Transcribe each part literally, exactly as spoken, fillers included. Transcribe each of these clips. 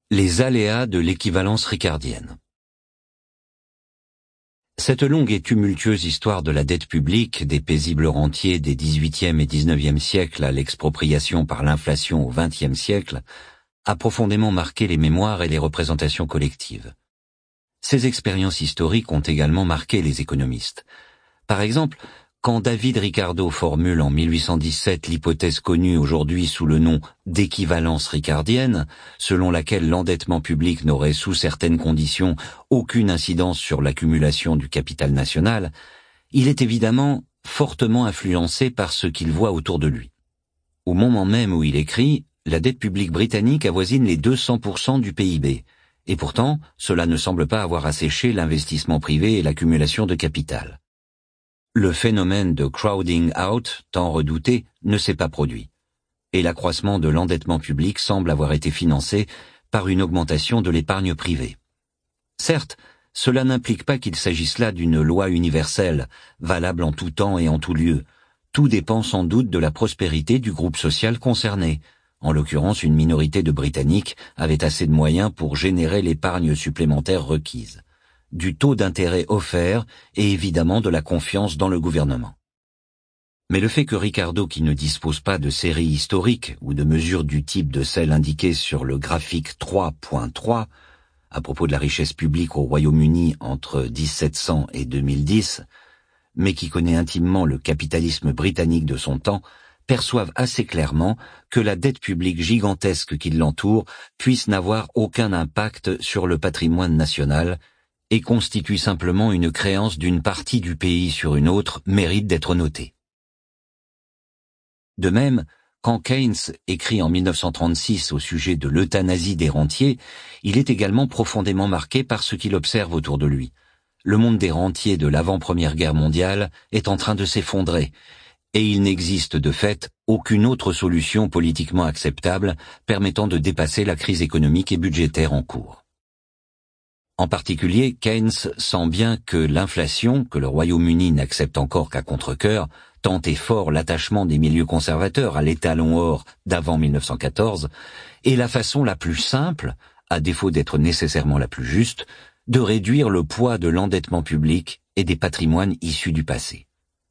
Les aléas de l'équivalence ricardienne. Cette longue et tumultueuse histoire de la dette publique, des paisibles rentiers des dix-huitième et dix-neuvième siècles à l'expropriation par l'inflation au vingtième siècle, a profondément marqué les mémoires et les représentations collectives. Ces expériences historiques ont également marqué les économistes. Par exemple, quand David Ricardo formule en mille huit cent dix-sept l'hypothèse connue aujourd'hui sous le nom d'équivalence ricardienne, selon laquelle l'endettement public n'aurait sous certaines conditions aucune incidence sur l'accumulation du capital national, il est évidemment fortement influencé par ce qu'il voit autour de lui. Au moment même où il écrit, la dette publique britannique avoisine les deux cents pour cent du P I B, et pourtant, cela ne semble pas avoir asséché l'investissement privé et l'accumulation de capital. Le phénomène de crowding out, tant redouté, ne s'est pas produit, et l'accroissement de l'endettement public semble avoir été financé par une augmentation de l'épargne privée. Certes, cela n'implique pas qu'il s'agisse là d'une loi universelle, valable en tout temps et en tout lieu. Tout dépend sans doute de la prospérité du groupe social concerné. En l'occurrence, une minorité de Britanniques avait assez de moyens pour générer l'épargne supplémentaire requise, du taux d'intérêt offert et évidemment de la confiance dans le gouvernement. Mais le fait que Ricardo, qui ne dispose pas de série historique ou de mesures du type de celles indiquées sur le graphique trois point trois, à propos de la richesse publique au Royaume-Uni entre dix-sept cents et deux mille dix, mais qui connaît intimement le capitalisme britannique de son temps, perçoivent assez clairement que la dette publique gigantesque qui l'entoure puisse n'avoir aucun impact sur le patrimoine national et constitue simplement une créance d'une partie du pays sur une autre mérite d'être notée. De même, quand Keynes écrit en mille neuf cent trente-six au sujet de l'euthanasie des rentiers, il est également profondément marqué par ce qu'il observe autour de lui. Le monde des rentiers de l'avant-première guerre mondiale est en train de s'effondrer, et il n'existe de fait aucune autre solution politiquement acceptable permettant de dépasser la crise économique et budgétaire en cours. En particulier, Keynes sent bien que l'inflation, que le Royaume-Uni n'accepte encore qu'à contre-cœur, tant est fort l'attachement des milieux conservateurs à l'étalon or d'avant mille neuf cent quatorze, est la façon la plus simple, à défaut d'être nécessairement la plus juste, de réduire le poids de l'endettement public et des patrimoines issus du passé.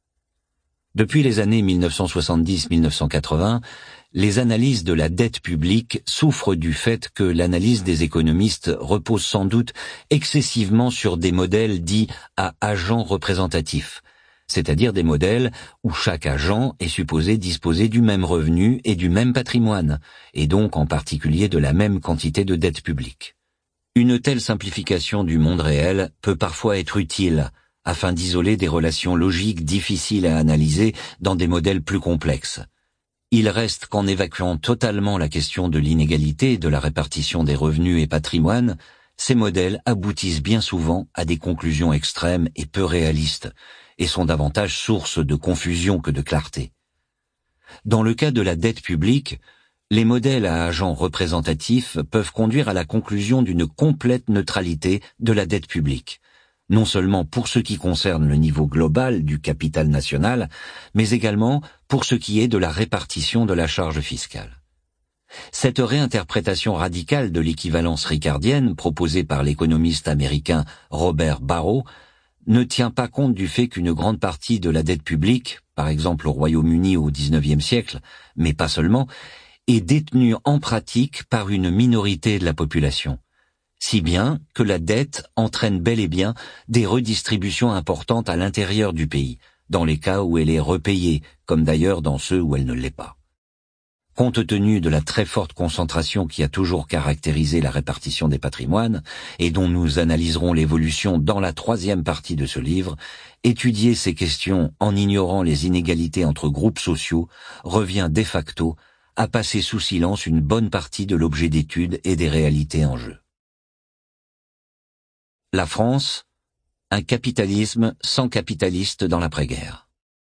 Depuis les années mille neuf cent soixante-dix à mille neuf cent quatre-vingts, les analyses de la dette publique souffrent du fait que l'analyse des économistes repose sans doute excessivement sur des modèles dits à agents représentatifs, c'est-à-dire des modèles où chaque agent est supposé disposer du même revenu et du même patrimoine, et donc en particulier de la même quantité de dette publique. Une telle simplification du monde réel peut parfois être utile, afin d'isoler des relations logiques difficiles à analyser dans des modèles plus complexes. Il reste qu'en évacuant totalement la question de l'inégalité et de la répartition des revenus et patrimoines, ces modèles aboutissent bien souvent à des conclusions extrêmes et peu réalistes, et sont davantage source de confusion que de clarté. Dans le cas de la dette publique, les modèles à agents représentatifs peuvent conduire à la conclusion d'une complète neutralité de la dette publique, non seulement pour ce qui concerne le niveau global du capital national, mais également pour ce qui est de la répartition de la charge fiscale. Cette réinterprétation radicale de l'équivalence ricardienne proposée par l'économiste américain Robert Barrow ne tient pas compte du fait qu'une grande partie de la dette publique, par exemple au Royaume-Uni au dix-neuvième siècle, mais pas seulement, est détenue en pratique par une minorité de la population, si bien que la dette entraîne bel et bien des redistributions importantes à l'intérieur du pays, dans les cas où elle est repayée, comme d'ailleurs dans ceux où elle ne l'est pas. Compte tenu de la très forte concentration qui a toujours caractérisé la répartition des patrimoines, et dont nous analyserons l'évolution dans la troisième partie de ce livre, étudier ces questions en ignorant les inégalités entre groupes sociaux revient de facto à passer sous silence une bonne partie de l'objet d'étude et des réalités en jeu. La France, un capitalisme sans capitaliste dans l'après-guerre.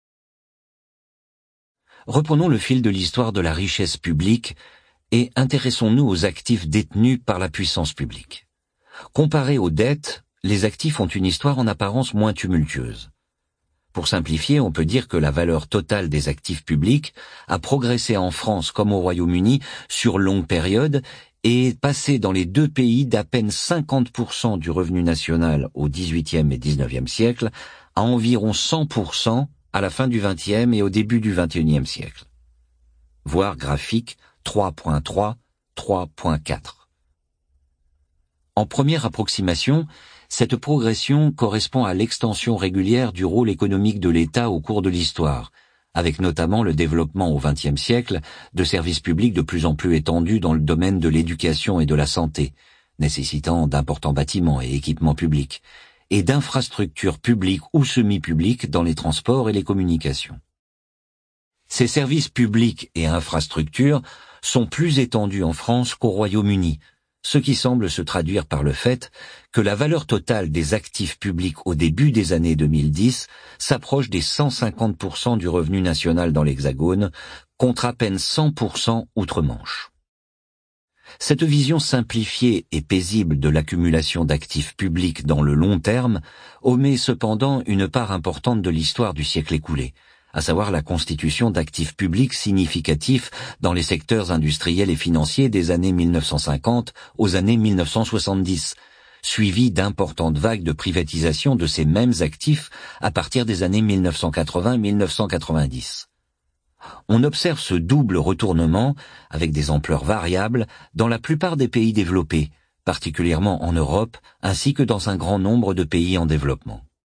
Reprenons le fil de l'histoire de la richesse publique et intéressons-nous aux actifs détenus par la puissance publique. Comparés aux dettes, les actifs ont une histoire en apparence moins tumultueuse. Pour simplifier, on peut dire que la valeur totale des actifs publics a progressé en France comme au Royaume-Uni sur longue période est passé dans les deux pays d'à peine cinquante pour cent du revenu national au dix-huitième et dix-neuvième siècle à environ cent pour cent à la fin du vingtième et au début du vingt et unième siècle. Voir graphique trois point trois, trois point quatre. En première approximation, cette progression correspond à l'extension régulière du rôle économique de l'État au cours de l'histoire, avec notamment le développement au vingtième siècle de services publics de plus en plus étendus dans le domaine de l'éducation et de la santé, nécessitant d'importants bâtiments et équipements publics, et d'infrastructures publiques ou semi-publiques dans les transports et les communications. Ces services publics et infrastructures sont plus étendus en France qu'au Royaume-Uni, ce qui semble se traduire par le fait que la valeur totale des actifs publics au début des années deux mille dix s'approche des cent cinquante pour cent du revenu national dans l'Hexagone, contre à peine cent pour cent outre-Manche. Cette vision simplifiée et paisible de l'accumulation d'actifs publics dans le long terme omet cependant une part importante de l'histoire du siècle écoulé, à savoir la constitution d'actifs publics significatifs dans les secteurs industriels et financiers des années mille neuf cent cinquante aux années mille neuf cent soixante-dix, suivi d'importantes vagues de privatisation de ces mêmes actifs à partir des années mille neuf cent quatre-vingts à mille neuf cent quatre-vingt-dix. On observe ce double retournement, avec des ampleurs variables, dans la plupart des pays développés, particulièrement en Europe, ainsi que dans un grand nombre de pays en développement.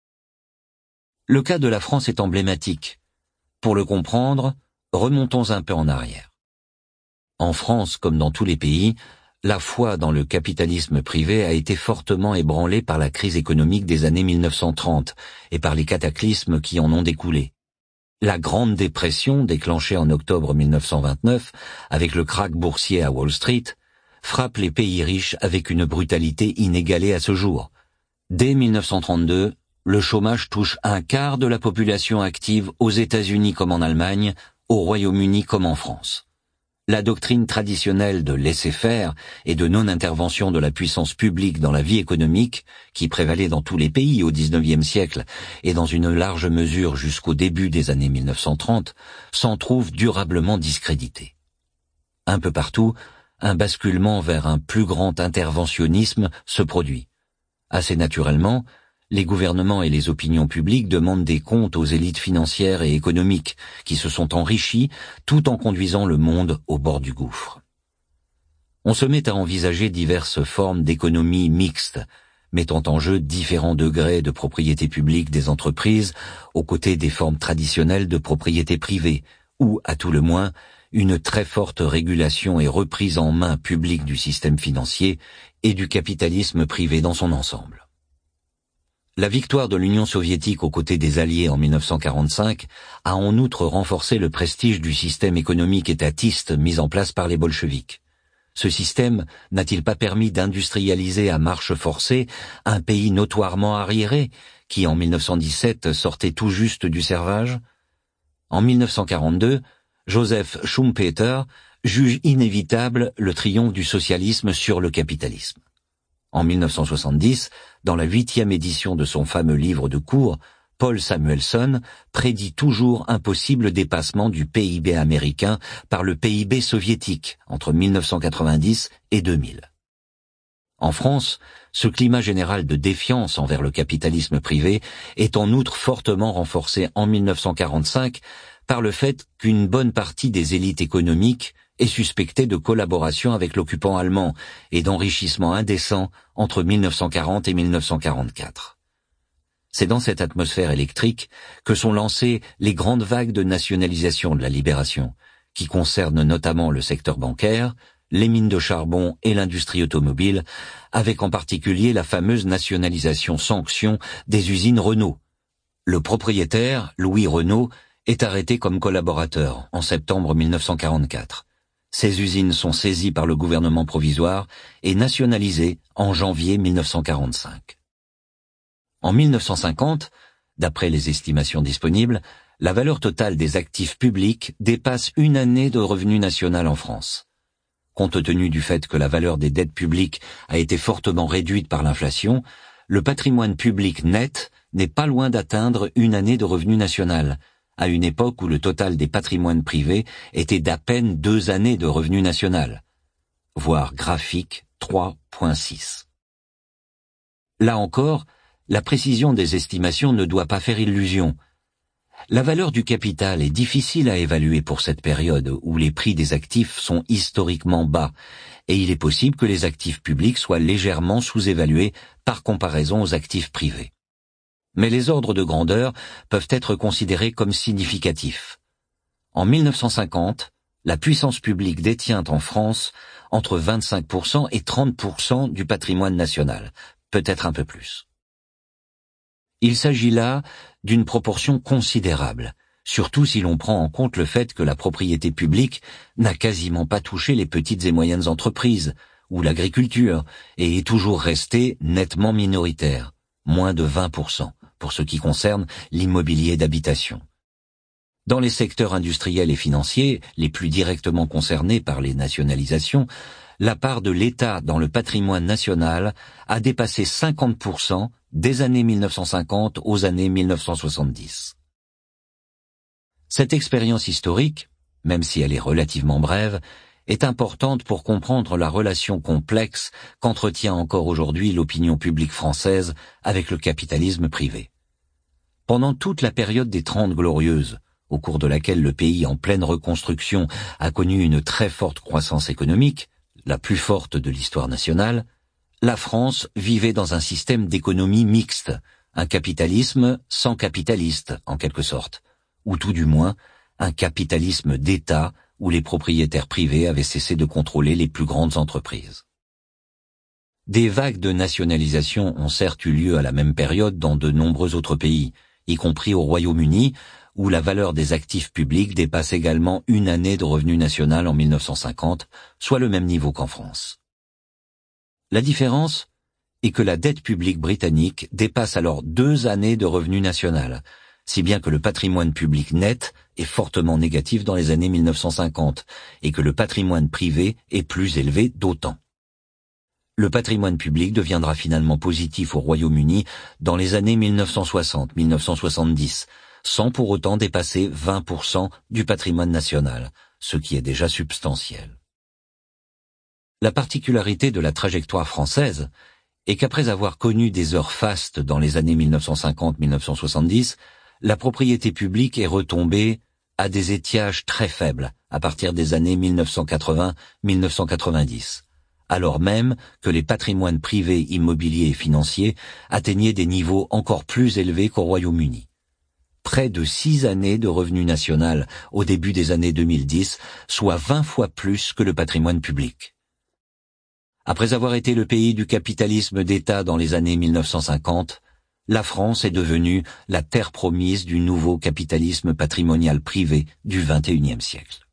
Le cas de la France est emblématique. Pour le comprendre, remontons un peu en arrière. En France, comme dans tous les pays, la foi dans le capitalisme privé a été fortement ébranlée par la crise économique des années mille neuf cent trente et par les cataclysmes qui en ont découlé. La Grande Dépression, déclenchée en octobre mille neuf cent vingt-neuf avec le krach boursier à Wall Street, frappe les pays riches avec une brutalité inégalée à ce jour. Dès mille neuf cent trente-deux, le chômage touche un quart de la population active aux États-Unis comme en Allemagne, au Royaume-Uni comme en France. La doctrine traditionnelle de laisser-faire et de non-intervention de la puissance publique dans la vie économique, qui prévalait dans tous les pays au dix-neuvième siècle et dans une large mesure jusqu'au début des années mille neuf cent trente, s'en trouve durablement discréditée. Un peu partout, un basculement vers un plus grand interventionnisme se produit. Assez naturellement, les gouvernements et les opinions publiques demandent des comptes aux élites financières et économiques qui se sont enrichies tout en conduisant le monde au bord du gouffre. On se met à envisager diverses formes d'économie mixte, mettant en jeu différents degrés de propriété publique des entreprises aux côtés des formes traditionnelles de propriété privée, ou, à tout le moins, une très forte régulation et reprise en main publique du système financier et du capitalisme privé dans son ensemble. La victoire de l'Union soviétique aux côtés des Alliés en mille neuf cent quarante-cinq a en outre renforcé le prestige du système économique étatiste mis en place par les bolcheviks. Ce système n'a-t-il pas permis d'industrialiser à marche forcée un pays notoirement arriéré, qui en mille neuf cent dix-sept sortait tout juste du servage? En mille neuf cent quarante-deux, Joseph Schumpeter juge inévitable le triomphe du socialisme sur le capitalisme. En mille neuf cent soixante-dix, dans la huitième édition de son fameux livre de cours, Paul Samuelson prédit toujours un possible dépassement du P I B américain par le P I B soviétique entre mille neuf cent quatre-vingt-dix et deux mille. En France, ce climat général de défiance envers le capitalisme privé est en outre fortement renforcé en mille neuf cent quarante-cinq par le fait qu'une bonne partie des élites économiques est suspectée de collaboration avec l'occupant allemand et d'enrichissement indécent entre mille neuf cent quarante et mille neuf cent quarante-quatre. C'est dans cette atmosphère électrique que sont lancées les grandes vagues de nationalisation de la libération, qui concernent notamment le secteur bancaire, les mines de charbon et l'industrie automobile, avec en particulier la fameuse nationalisation sanction des usines Renault. Le propriétaire, Louis Renault, est arrêté comme collaborateur en septembre mille neuf cent quarante-quatre. Ces usines sont saisies par le gouvernement provisoire et nationalisées en janvier mille neuf cent quarante-cinq. En mille neuf cent cinquante, d'après les estimations disponibles, la valeur totale des actifs publics dépasse une année de revenu national en France. Compte tenu du fait que la valeur des dettes publiques a été fortement réduite par l'inflation, le patrimoine public net n'est pas loin d'atteindre une année de revenu national, à une époque où le total des patrimoines privés était d'à peine deux années de revenu national. voire graphique trois point six. Là encore, la précision des estimations ne doit pas faire illusion. La valeur du capital est difficile à évaluer pour cette période où les prix des actifs sont historiquement bas, et il est possible que les actifs publics soient légèrement sous-évalués par comparaison aux actifs privés. Mais les ordres de grandeur peuvent être considérés comme significatifs. En mille neuf cent cinquante, la puissance publique détient en France entre vingt-cinq pour cent et trente pour cent du patrimoine national, peut-être un peu plus. Il s'agit là d'une proportion considérable, surtout si l'on prend en compte le fait que la propriété publique n'a quasiment pas touché les petites et moyennes entreprises, ou l'agriculture, et est toujours restée nettement minoritaire, moins de vingt pour cent, pour ce qui concerne l'immobilier d'habitation. Dans les secteurs industriels et financiers, les plus directement concernés par les nationalisations, la part de l'État dans le patrimoine national a dépassé cinquante pour cent des années mille neuf cent cinquante aux années mille neuf cent soixante-dix. Cette expérience historique, même si elle est relativement brève, est importante pour comprendre la relation complexe qu'entretient encore aujourd'hui l'opinion publique française avec le capitalisme privé. Pendant toute la période des Trente Glorieuses, au cours de laquelle le pays en pleine reconstruction a connu une très forte croissance économique, la plus forte de l'histoire nationale, la France vivait dans un système d'économie mixte, un capitalisme sans capitaliste, en quelque sorte, ou tout du moins, un capitalisme d'État où les propriétaires privés avaient cessé de contrôler les plus grandes entreprises. Des vagues de nationalisation ont certes eu lieu à la même période dans de nombreux autres pays, y compris au Royaume-Uni, où la valeur des actifs publics dépasse également une année de revenu national en mille neuf cent cinquante, soit le même niveau qu'en France. La différence est que la dette publique britannique dépasse alors deux années de revenu national, si bien que le patrimoine public net est fortement négatif dans les années mille neuf cent cinquante et que le patrimoine privé est plus élevé d'autant. Le patrimoine public deviendra finalement positif au Royaume-Uni dans les années mille neuf cent soixante à mille neuf cent soixante-dix, sans pour autant dépasser vingt pour cent du patrimoine national, ce qui est déjà substantiel. La particularité de la trajectoire française est qu'après avoir connu des heures fastes dans les années mille neuf cent cinquante à mille neuf cent soixante-dix, la propriété publique est retombée à des étiages très faibles à partir des années mille neuf cent quatre-vingts à mille neuf cent quatre-vingt-dix, alors même que les patrimoines privés immobiliers et financiers atteignaient des niveaux encore plus élevés qu'au Royaume-Uni. Près de six années de revenu national au début des années deux mille dix, soit vingt fois plus que le patrimoine public. Après avoir été le pays du capitalisme d'État dans les années mille neuf cent cinquante, la France est devenue la terre promise du nouveau capitalisme patrimonial privé du vingt et unième siècle.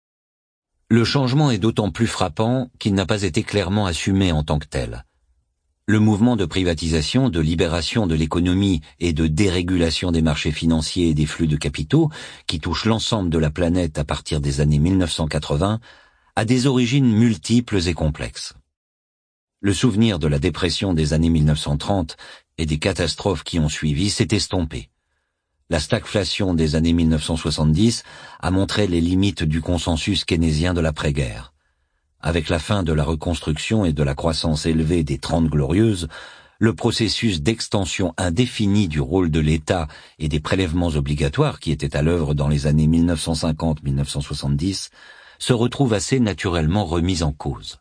Le changement est d'autant plus frappant qu'il n'a pas été clairement assumé en tant que tel. Le mouvement de privatisation, de libération de l'économie et de dérégulation des marchés financiers et des flux de capitaux, qui touche l'ensemble de la planète à partir des années mille neuf cent quatre-vingts, a des origines multiples et complexes. Le souvenir de la dépression des années mille neuf cent trente et des catastrophes qui ont suivi s'est estompé. La stagflation des années mille neuf cent soixante-dix a montré les limites du consensus keynésien de l'après-guerre. Avec la fin de la reconstruction et de la croissance élevée des Trente Glorieuses, le processus d'extension indéfinie du rôle de l'État et des prélèvements obligatoires qui étaient à l'œuvre dans les années mille neuf cent cinquante à mille neuf cent soixante-dix se retrouve assez naturellement remis en cause.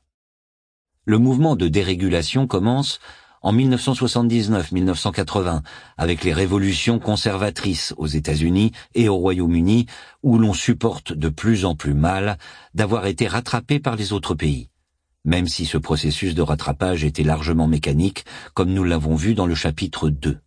Le mouvement de dérégulation commence en mille neuf cent soixante-dix-neuf à mille neuf cent quatre-vingts, avec les révolutions conservatrices aux États-Unis et au Royaume-Uni, où l'on supporte de plus en plus mal d'avoir été rattrapé par les autres pays, même si ce processus de rattrapage était largement mécanique, comme nous l'avons vu dans le chapitre deux.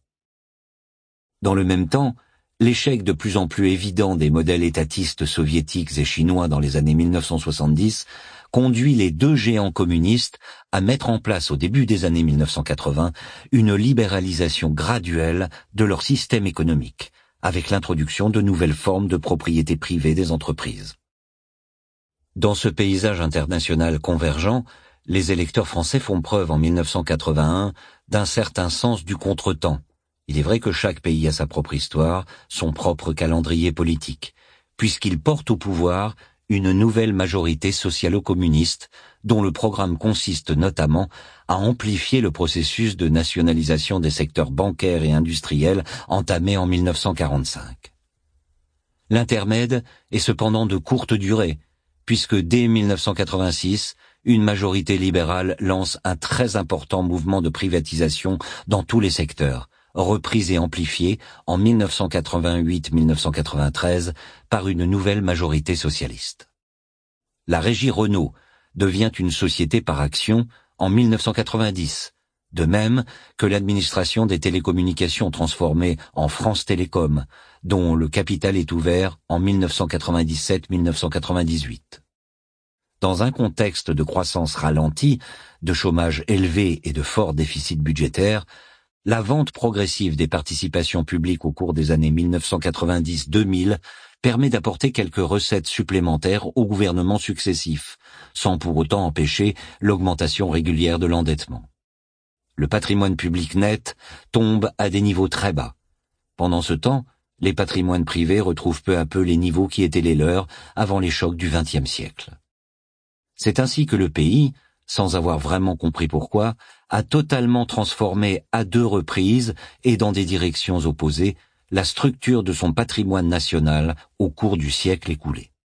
Dans le même temps, l'échec de plus en plus évident des modèles étatistes soviétiques et chinois dans les années mille neuf cent soixante-dix conduit les deux géants communistes à mettre en place au début des années mille neuf cent quatre-vingts une libéralisation graduelle de leur système économique, avec l'introduction de nouvelles formes de propriété privée des entreprises. Dans ce paysage international convergent, les électeurs français font preuve en mille neuf cent quatre-vingt-un d'un certain sens du contretemps. Il est vrai que chaque pays a sa propre histoire, son propre calendrier politique, puisqu'il porte au pouvoir une nouvelle majorité socialo-communiste, dont le programme consiste notamment à amplifier le processus de nationalisation des secteurs bancaires et industriels entamé en mille neuf cent quarante-cinq. L'intermède est cependant de courte durée, puisque dès mille neuf cent quatre-vingt-six, une majorité libérale lance un très important mouvement de privatisation dans tous les secteurs, repris et amplifié en mille neuf cent quatre-vingt-huit mille neuf cent quatre-vingt-treize par une nouvelle majorité socialiste. La régie Renault devient une société par actions en mille neuf cent quatre-vingt-dix, de même que l'administration des télécommunications transformée en France Télécom, dont le capital est ouvert en mille neuf cent quatre-vingt-dix-sept mille neuf cent quatre-vingt-dix-huit. Dans un contexte de croissance ralentie, de chômage élevé et de fort déficit budgétaire, la vente progressive des participations publiques au cours des années mille neuf cent quatre-vingt-dix à deux mille permet d'apporter quelques recettes supplémentaires aux gouvernements successifs, sans pour autant empêcher l'augmentation régulière de l'endettement. Le patrimoine public net tombe à des niveaux très bas. Pendant ce temps, les patrimoines privés retrouvent peu à peu les niveaux qui étaient les leurs avant les chocs du vingtième siècle. C'est ainsi que le pays, sans avoir vraiment compris pourquoi, a totalement transformé à deux reprises et dans des directions opposées la structure de son patrimoine national au cours du siècle écoulé.